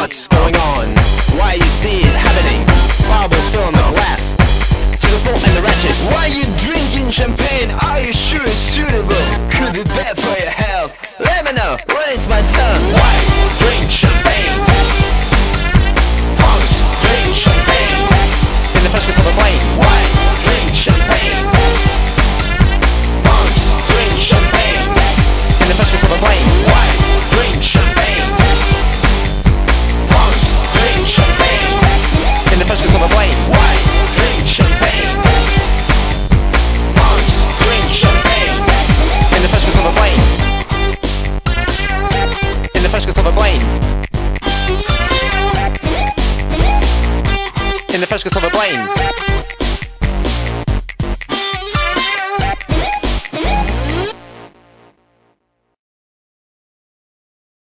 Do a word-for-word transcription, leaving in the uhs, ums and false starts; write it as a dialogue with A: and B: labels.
A: What's going on? Why you see it happening? Bubbles filling the glass to the full and the ratchet. Why you drinking champagne? Are you sure it's suitable? Could be bad for your health. Let me know. Raise my tongue. Why drink champagne? Punks drink champagne in the first of the plane. Why drink champagne? Punks drink champagne in the first of the plane. Why drink champagne? Punks drink champagne in the first of the plane. Why drink champagne? Punks drink champagne in the first of the plane. In the first of the plane. In the first of the plane.